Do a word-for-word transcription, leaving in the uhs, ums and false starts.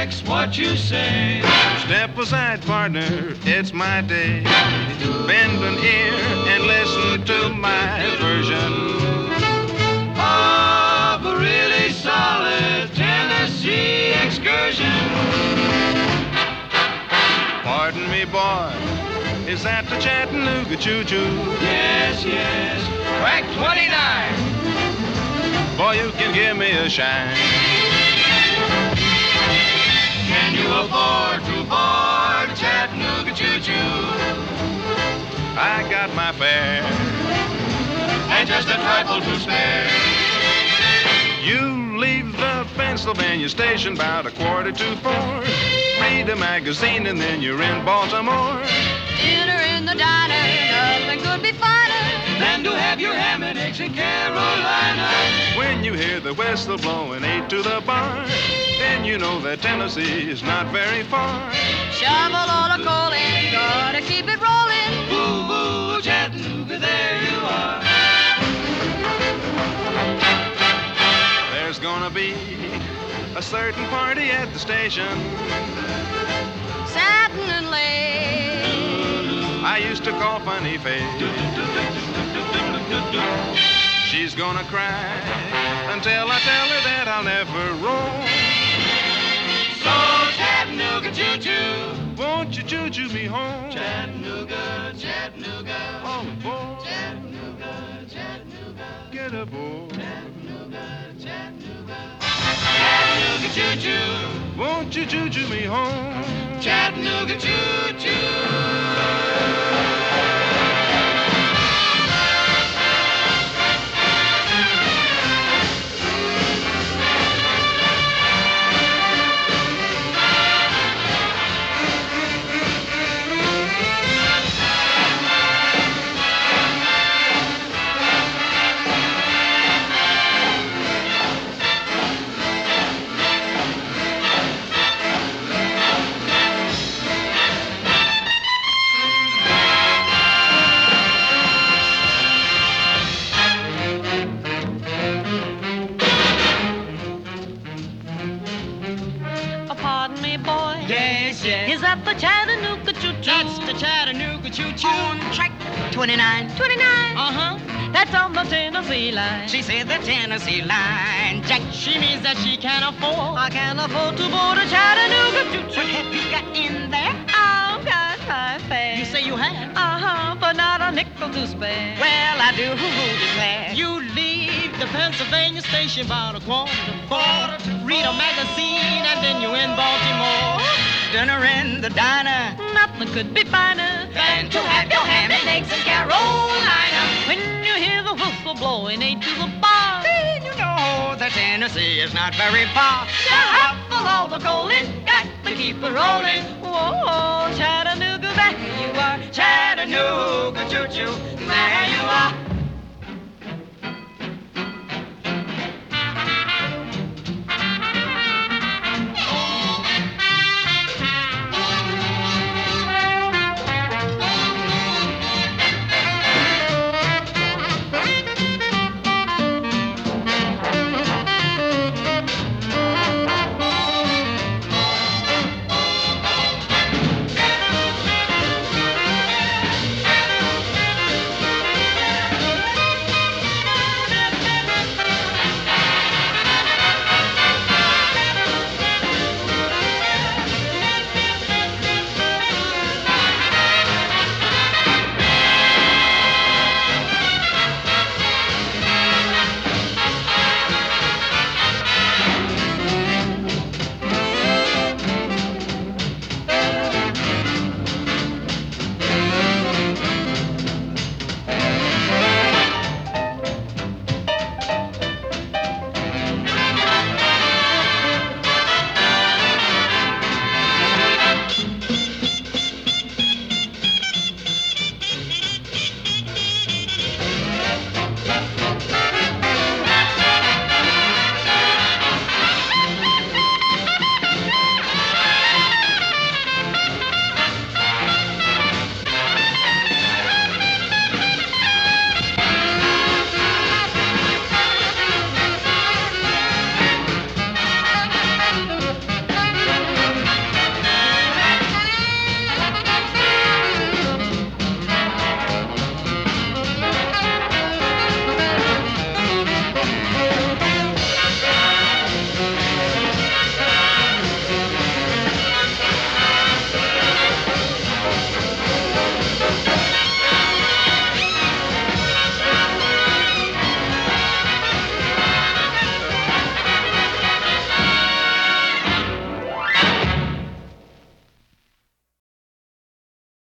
Rex, what you say? Step aside, partner, it's my day. Bend an ear and listen to my version of a really solid Tennessee excursion. Pardon me, boy, is that the Chattanooga choo-choo? Yes, yes, track twenty-nine. Boy, you can give me a shine. Can you afford to board Chattanooga choo-choo? I got my fare and just a trifle to spare. You leave the Pennsylvania station about a quarter to four. Read a magazine and then you're in Baltimore. Dinner in the diner, nothing could be finer than to have your ham and eggs in Carolina. When you hear the whistle blowing eight to the bar, then you know that Tennessee is not very far. Shovel all the coal in, gotta keep it rolling. Boo, boo, Chattanooga, there you are. There's gonna be a certain party at the station. Satin and lace I used to call Funny Face. She's gonna cry until I tell her that I'll never roam. So Chattanooga choo-choo, won't you choo-choo me home? Chattanooga, Chattanooga, all aboard. Chattanooga, Chattanooga, get aboard. Chattanooga, Chattanooga, Chattanooga choo-choo, won't you choo-choo me home? Chattanooga choo-choo. Is that the Chattanooga choo-choo? That's the Chattanooga choo-choo. On track twenty-nine. twenty-nine. Uh-huh. That's on the Tennessee line. She said the Tennessee line, Jack. She means that she can't afford. I can't afford to board a Chattanooga choo-choo. What have you got in there? I've got my fare. You say you have? Uh-huh, but not a nickel to spare. Well, I do declare. You leave the Pennsylvania station about a quarter to four. Read a magazine and then you're in Baltimore. Dinner in the diner, nothing could be finer than to have your ham and eggs in Carolina. When you hear the whistle blowing eight to the bar, then you know that Tennessee is not very far. Shuffle all the coal in, got to keep it rolling.